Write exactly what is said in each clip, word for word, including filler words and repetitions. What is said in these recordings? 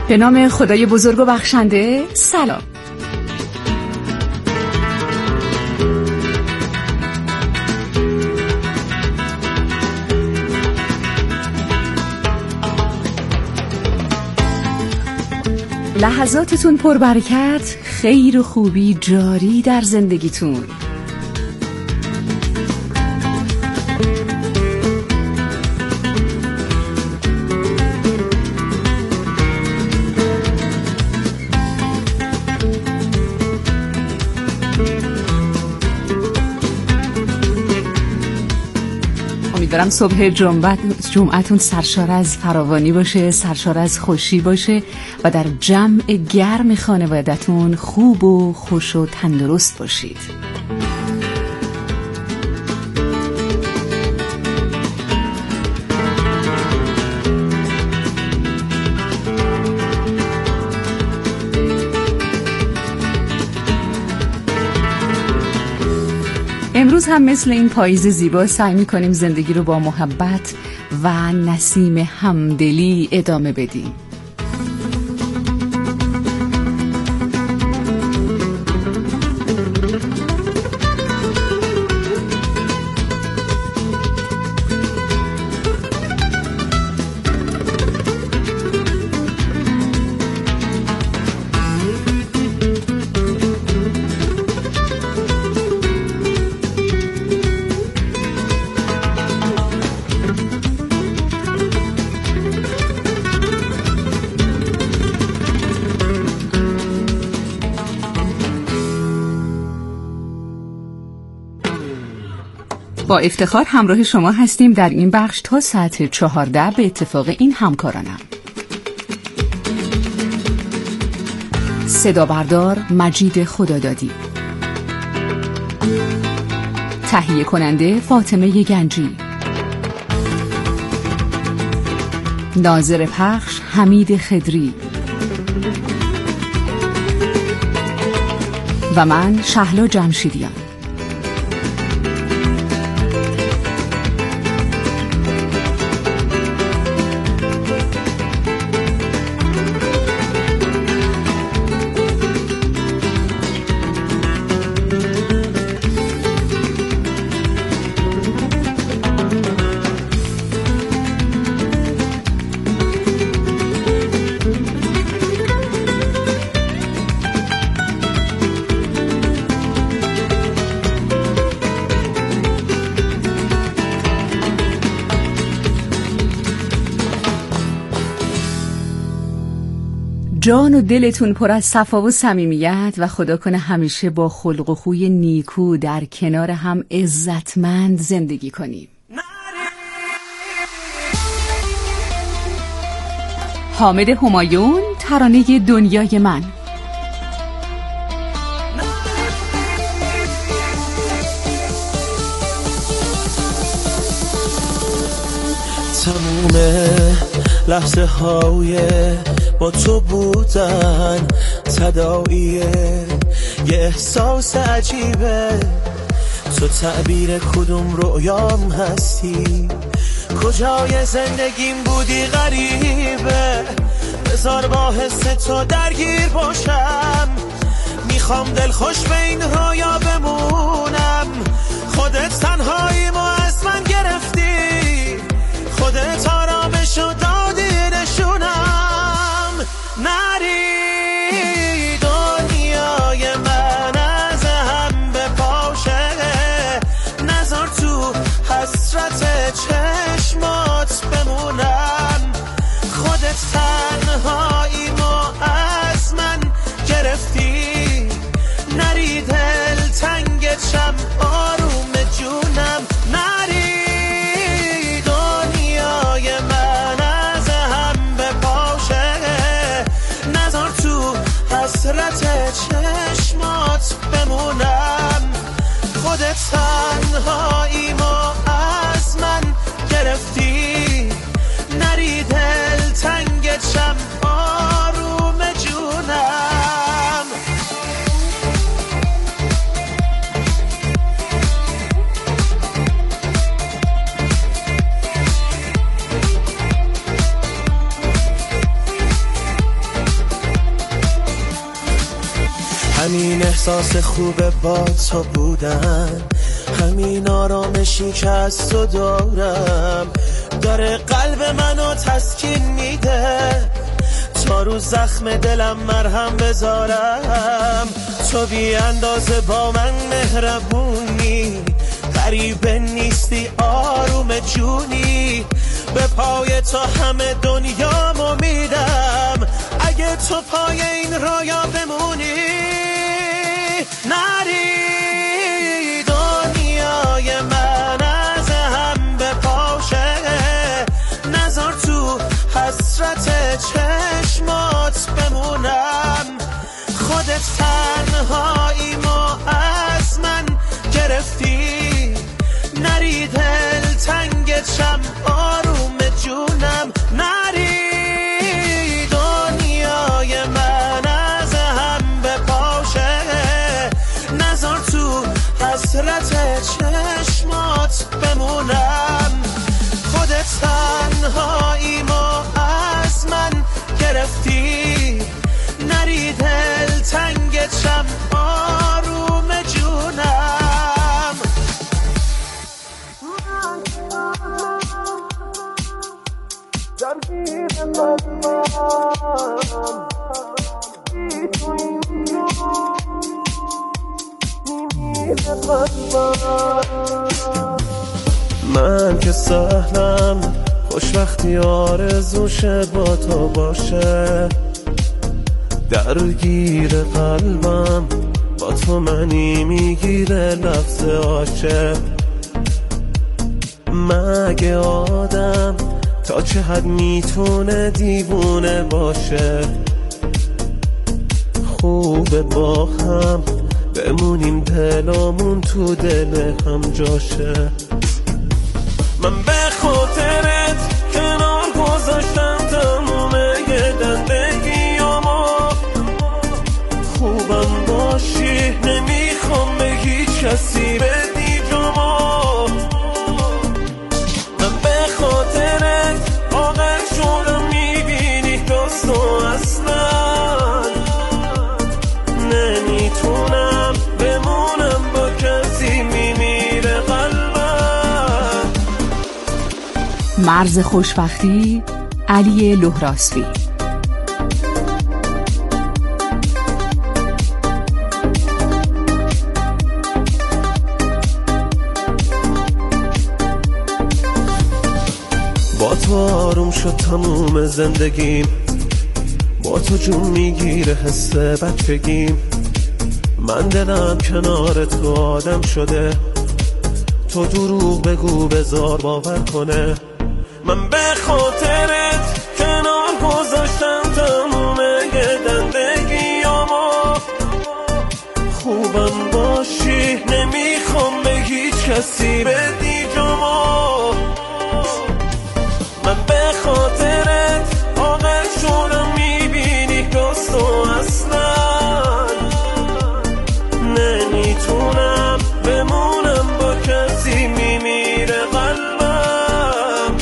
به نام خدای بزرگ و بخشنده. سلام. لحظاتتون پربرکت، خیر و خوبی جاری در زندگیتون. امیدوارم صبح جمعتون سرشار از فراوانی باشه، سرشار از خوشی باشه و در جمع گرم خانوادتون خوب و خوش و تندرست باشید. امروز هم مثل این پاییز زیبا سعی می‌کنیم زندگی رو با محبت و نسیم همدلی ادامه بدیم. با افتخار همراه شما هستیم در این بخش تا ساعت چهارده به اتفاق این همکارانم. صدا بردار مجید خدادادی، تهیه کننده فاطمه گنجی، ناظر پخش حمید خدری و من شهلا جمشیدیان. جان و دلتون پر از صفا و صمیمیت و خدا کنه همیشه با خلق و خوی نیکو در کنار هم عزتمند زندگی کنیم. حامد همایون، ترانه دنیای من. تموم لحظه های با تو بودن تداعیه، یه احساس عجیبه. تو تعبیر کدوم رویام هستی، کجای زندگیم بودی غریبه. بذار با حس تو درگیر باشم، میخوام دلخوش به این رویا بمونم. خودت تنهاییمو از من گرفتی، خودت آرامشو دادی نشونم. نری دنیای من از هم بپاشه، نذار تو حسرت چشمات بمونم. خودت تنهاییمو از من گرفتی، نری دل تنگت شم آروم جونم. نری حسرت چشمات بمونم. خودت تنهاییمو از من گرفتی، نری دل تنگت شم آروم جونم. همین احساس خوبه با تو بودن، همین آرامشی که از تو دارم داره قلب منو تسکین میده، تا رو زخم دلم مرهم بذارم. تو بی اندازه با من مهربونی، غریبه نیستی آروم جونی، به پای تو همه دنیامو میدم، اگه تو پای این رایا بمونی. نری دنیای من از هم بپاشه، نذار تو حسرت چشمات بمونم، خودت تنهاییمو از من گرفتی، نری دل تنگشم آروم جونم. نری دنیای من از هم بپاشه، نذار تو حسرت چشمات بمونم، خودت تنهاییمو از من گرفتی، نری دل تنگشم آروم جونم. من که سهلم خوشبختی آرزوشه با تو باشه، درگیر قلبم با تو منی میگیره لفظ عاشق. مگه آدم تا چه حد میتونه دیوونه باشه، خوبه با هم بمونیم دلمون تو دل هم جاشه. من به خاطرت کنار گذاشتم تموم زندگیامو، خوبم باشی نمیخوام به هیچ کسی بدی جامو. من به خاطرت آقل شدم میبینی دستو اصلا نمیتونم بمونم با کسی میمیره قلبم. مرز خوشبختی، علی لهراسبی. با تو آروم شد تموم زندگیم، با تو جون میگیره حس بچگیم، من دلم کنار تو آدم شده، تو دروغ بگو بذار باور کنه. من به خاطرت کنار گذاشتم تموم زندگیامو، خوبم باشی نمیخوام به هیچ کسی بدی جامو. من به خاطرت آقل شدم میبینی دستو اصلا نمیتونم بمونم با کسی میمیره قلبم.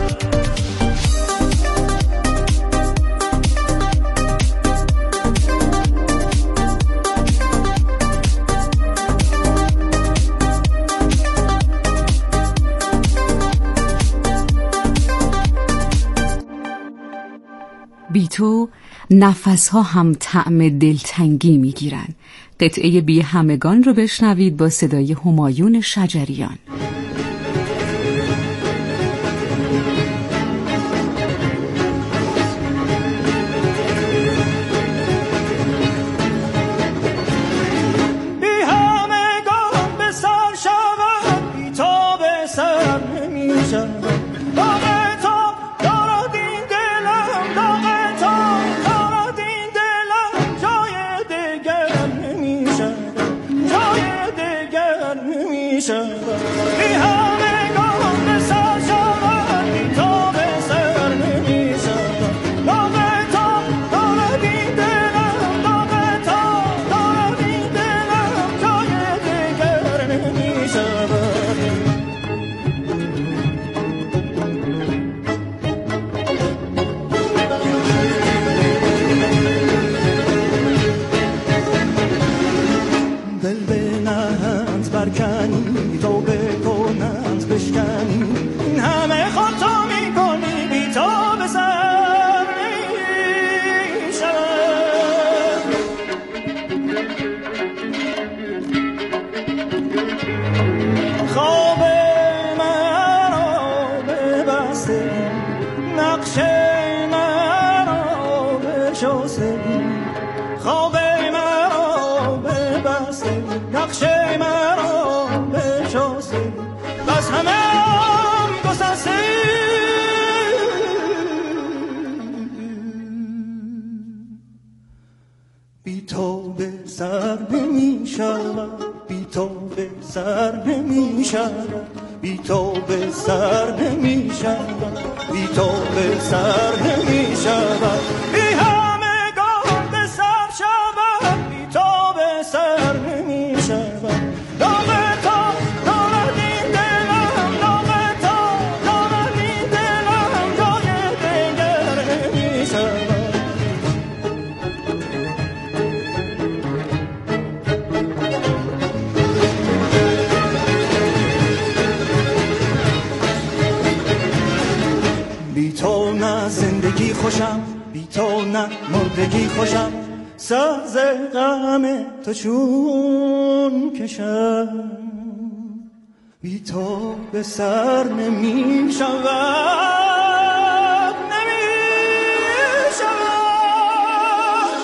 بی تو نفسها هم طعم دلتنگی میگیرن. قطعه بی همگان رو بشنوید با صدای همایون شجریان. بشاستی، خواب مرا ببستی، نقش مرا بشاستی، بس همه هم گسستی. بی تو به سر نمی شود، بی تو به سر نمی شود، بی تو به سر نمی شود، بی تو به سر نمی شود، بی همگان به سر شود، بی تو به سر نمی شود. داغ تو دارد این دلم، داغ تو دارد این دلم، جای دیگر نمی شود. بی تو نه زندگی خوشم، بی تو نه مردگی خوشم، ساز غم تو چون کشم، بی تو به سر نمی شود، نمی شود.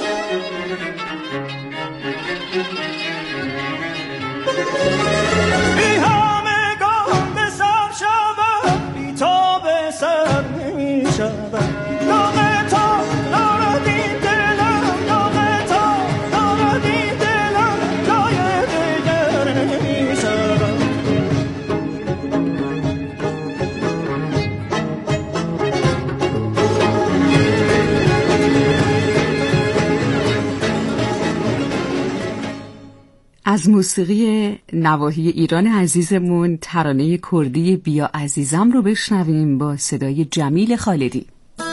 بی همگان به سر شود، بی تو به سر نمی شود. داغ تو دارد این دلم، داغ تو دارد این دلم، جای دیگر نمی شود. از موسیقی نواحی ایران عزیزمون ترانه کردی بیا عزیزم رو بشنویم با صدای جمیل خالدی.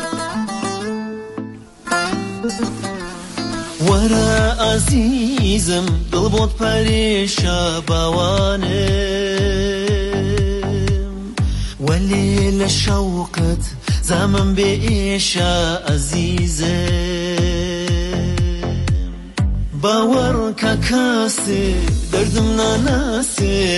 ورا عزیزم دل بود پریشا بوانم، ولی لشوقت زمن بیشا عزیزم. باور که کسی دردم نناسی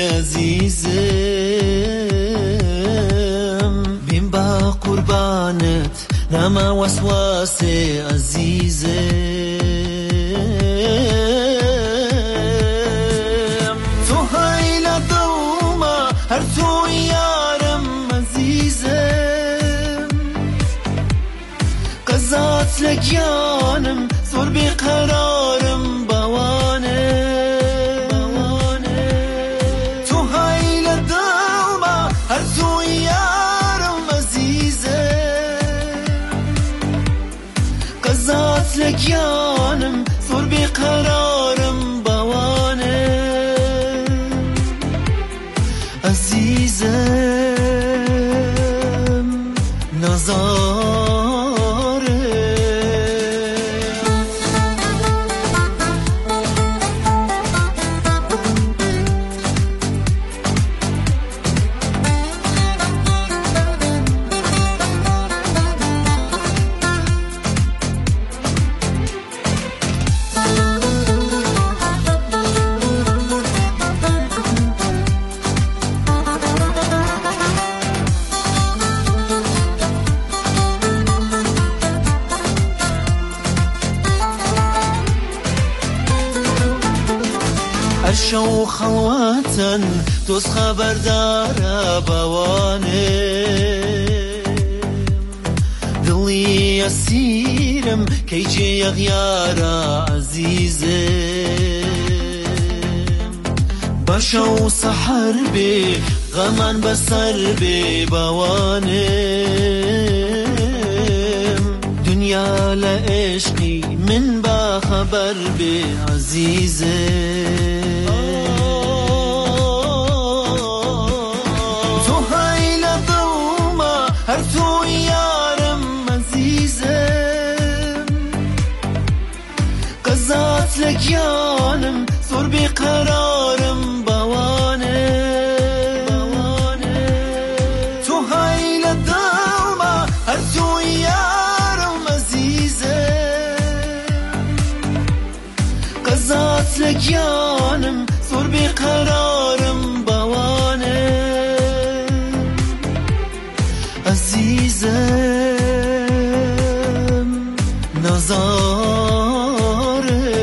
عزیزم، بیم با قربانت نما وسواسی عزیزم. تو هایل دوما هر تو یارم عزیزم، قضات لگیانم زور بی قرارم لگیانم زور بی قرارم بوانه عزیزم نزاره. شو خلواتن دوست خبردار بوانم، دلی اسیرم کی جی غیارا عزیزم. باشو سحر بی غمان بسر بی بوانم، دنیا لعشقی من با خبر بی عزیزم. هر تو یارم عزیزم، قضات لگیانم زور بی قرارم بوانه. تو هایل دوما هر تو یارم عزیزم، قضات لگیانم زور بی قرارم بوانه عزیزم نظاره.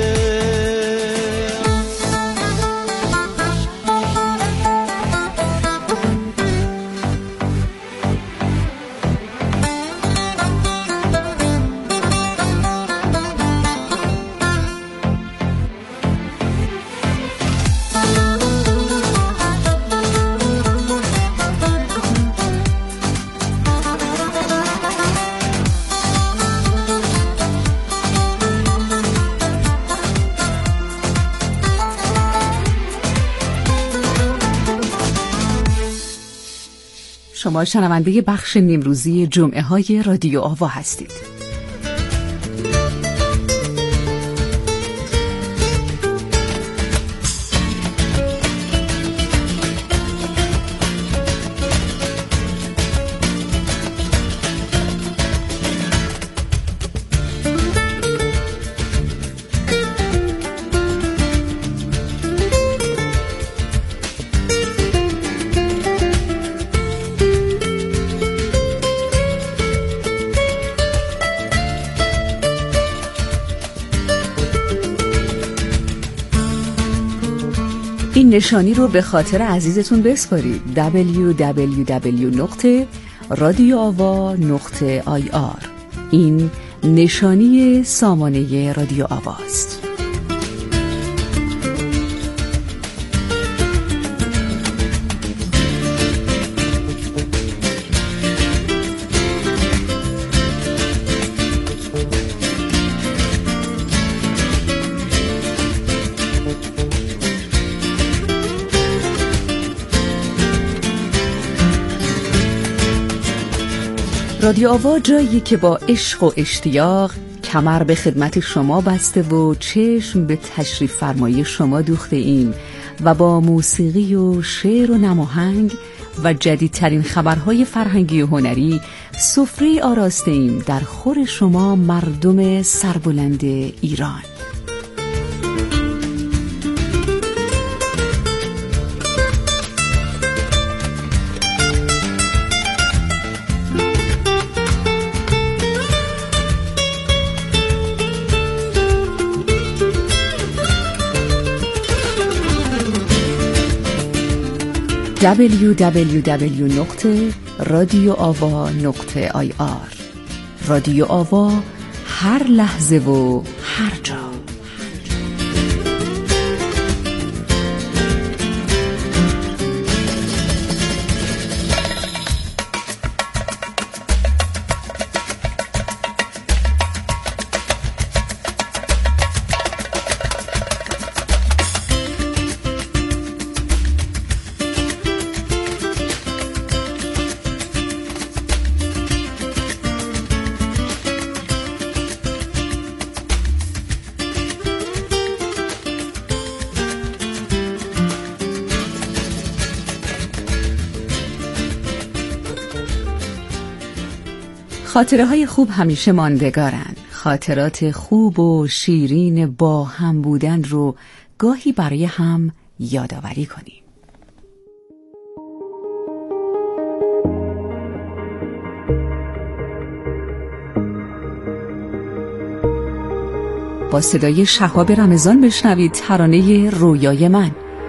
شما شنونده بخش نیمروزی جمعه های رادیو آوا هستید. این نشانی رو به خاطر عزیزتون بسپارید. دبلیو دبلیو دبلیو نقطه رادیو آوا نقطه آی آر. این نشانی سامانه رادیو آواست. رادیو آوا جایی که با عشق و اشتیاق کمر به خدمت شما بسته و چشم به تشریف فرمایی شما دوخته ایم و با موسیقی و شعر و نماهنگ و جدیدترین خبرهای فرهنگی و هنری سفره آراسته ایم در خور شما مردم سربلند ایران. دبلیو دبلیو دبلیو نقطه رادیو آوا نقطه آی آر. رادیو آوا، هر لحظه و هر جا. خاطره های خوب همیشه ماندگارن. خاطرات خوب و شیرین با هم بودن رو گاهی برای هم یادآوری کنیم. با صدای شهاب رمضان بشنوید ترانه رویای من.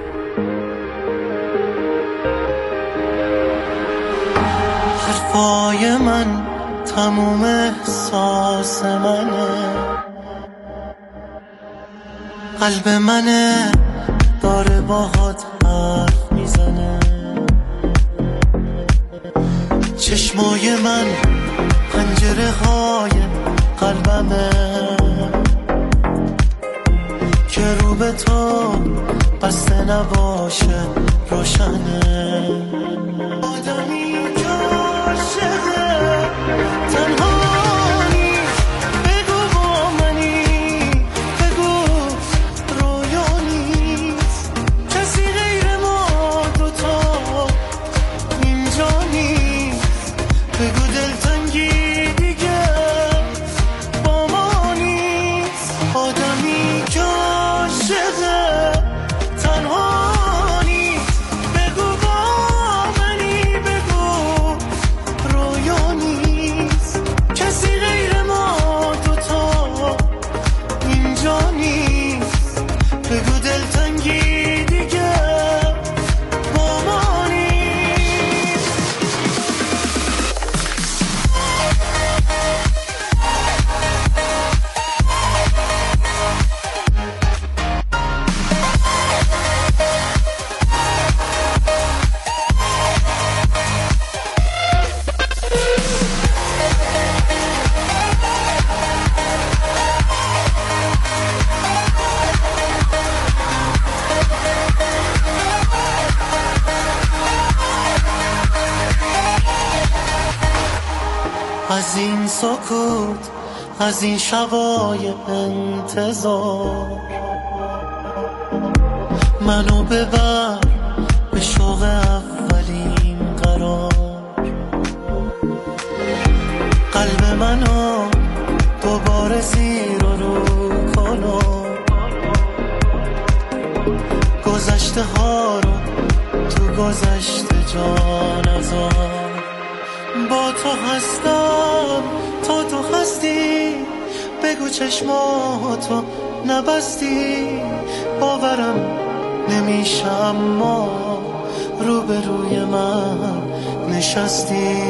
حرفای من تموم احساس منه، قلب منه داره باهات حرف میزنه، چشمای من پنجره های قلبمه که رو به تو بسته نباشه روشنه. آدمی که عاشقه تنها نیست، بگو با منی، بگو رویا نیست، کسی غیر ما دوتا اینجا نیست، بگو دلتنگی دیگه با ما نیست. آدمی که عاشقه تنها نیست، بگو با منی، از این سکوت، از این شبای انتظار، منو ببر به شوق اولین قرار. قلب منو دوباره زیر و رو کنو، گذشته ها رو تو گذشته جا نذار. با تو هستم تا تو هستی، بگو چشماتو نبستی. باورم نمیشه اما روبروی من نشستی.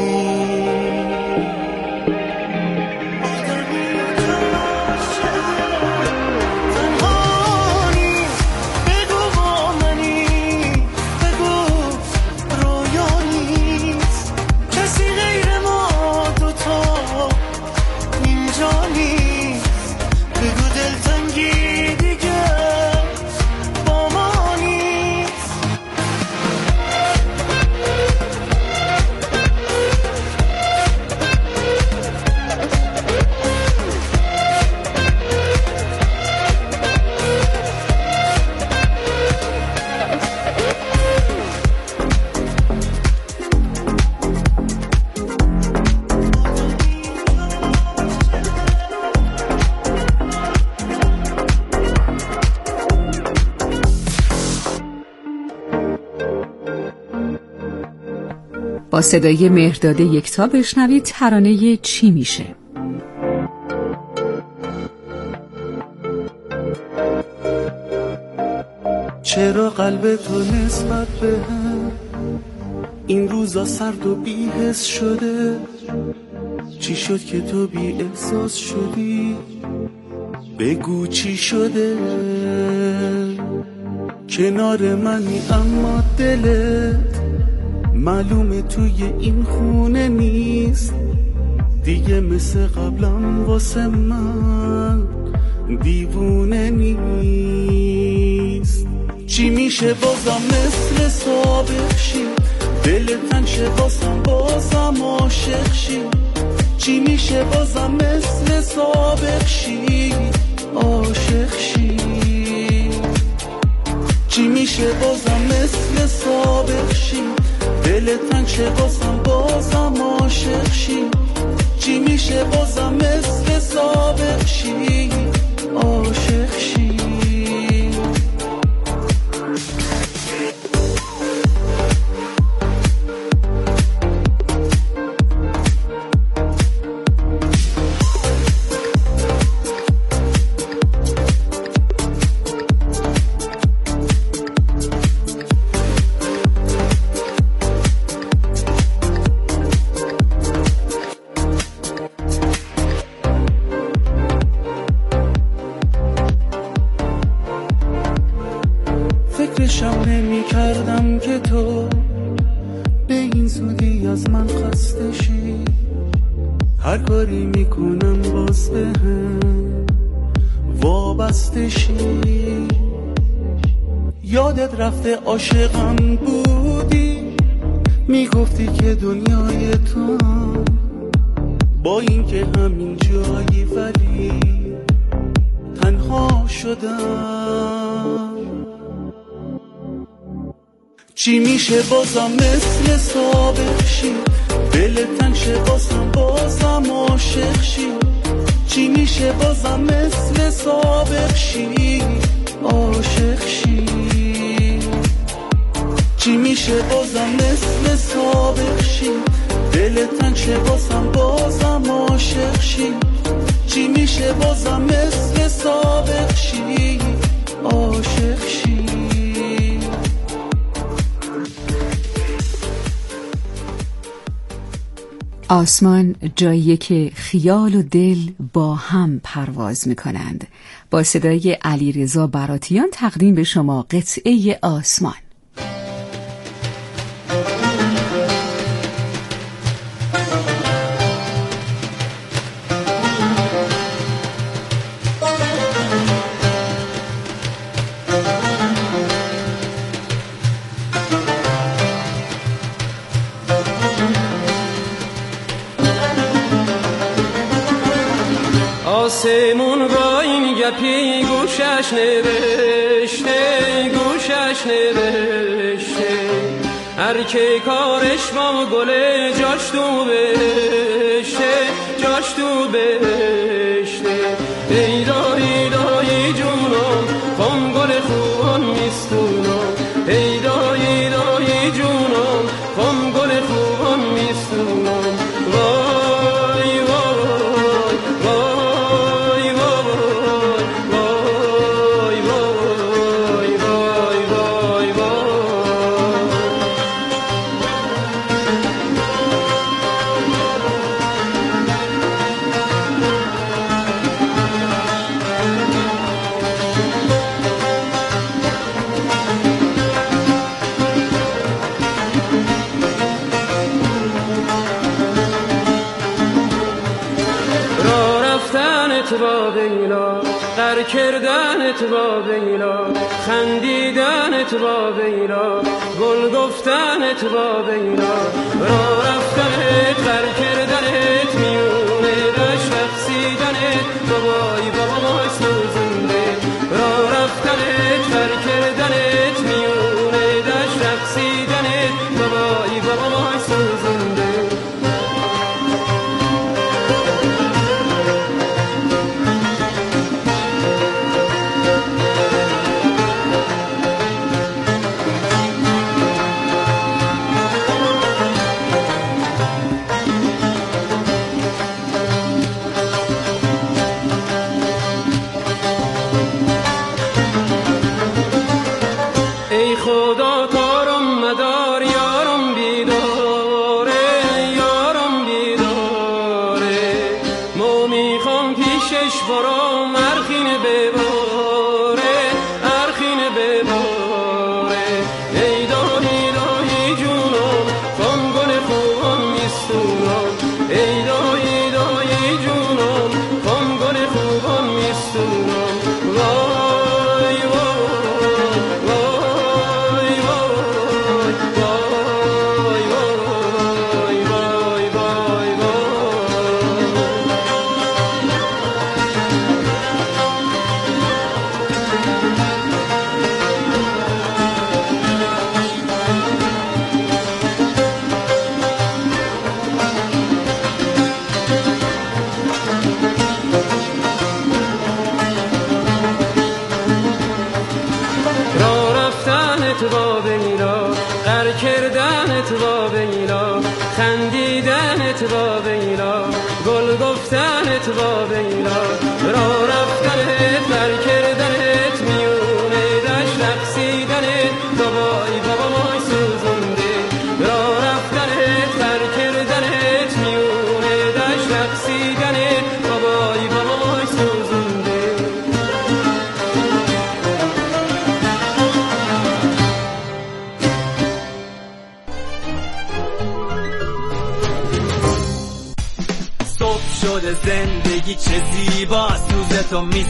با صدای مهرداد یکتا بشنوید ترانه چی میشه. چرا قلب تو نسبت به هم این روزا سرد و بی حس شده؟ چی شد که تو بی احساس شدی؟ بگو چی شده؟ کنار منی اما دلت معلومه توی این خونه نیست دیگه، مثل قبلم واسه من دیوونه نیست. چی میشه بازم مثل سابق شی؟ دل تنگ شه واسم بازم عاشق شی. چی میشه بازم مثل سابق شی؟ عاشق شی. چی میشه بازم مثل سابق شی؟ دل تنگ شه بازم بازم عاشق شی. چی میشه بازم مثل سابق شی؟ عاشق شی. فکرشم نمی کردم که تو به این زودی از من خسته شی. هر کاری میکنم باز به هم وابسته شی. یادت رفته عاشقم بودی، میگفتی که دنیای تو با این که همین جایی ولی تنها شدم. چی میشه بازم مثل سابق شی؟ دل تنگ شه بازم بازم عاشق شی. چی میشه بازم مثل سابق شی؟ عاشق شی. چی میشه بازم مثل سابق شی؟ دل تنگ شه بازم بازم عاشق شی. چی میشه بازم مثل سابق شی؟ عاشق شی. آسمان جاییه که خیال و دل با هم پرواز میکنند. با صدای علیرضا براتیان تقدیم به شما قطعه آسمان. آسمون با این گپی گوشش نوشته، گوشش نوشته هر که کارش با گله جاش تو بهشته، جاش تو بهشته. ای دایی دایی جونم خم گل خوبان میستونم، ای دایی دایی جونم خم گل خوبان میستونم. وای وای وای وای وای وای وای وای با بیلا در کردنت با بیلا، خندیدنت با بیلا، گل گفتنت با بیلا. را رفتنت در کردنت میونه دشت رقصیدنت بابای بابای سوزنده. را رفتنت در کردنت میونه دشت رقصیدنت بابای بابای سوزنده. ای خدا کارم مدار یارم بیداره، یارم بیداره. ما میخوام پیشش برام ارخین بباره، ارخین بباره. ای دایی دایی جونم خم گل خوبان میستونم، ای دایی دایی جونم خم گل خوبان میستونم. وای با بیلا در کردنت با بیلا، خندیدنت با بیلا، گل گفتنت با بیلا. را رفتنت در کردنت میونه دشت رقصیدنت بابای بابای سوزنده. را رفتنت در کردنت میونه دشت رقصیدنت بابای بابای سوزنده. شده زندگی چه زیباست، روز تو می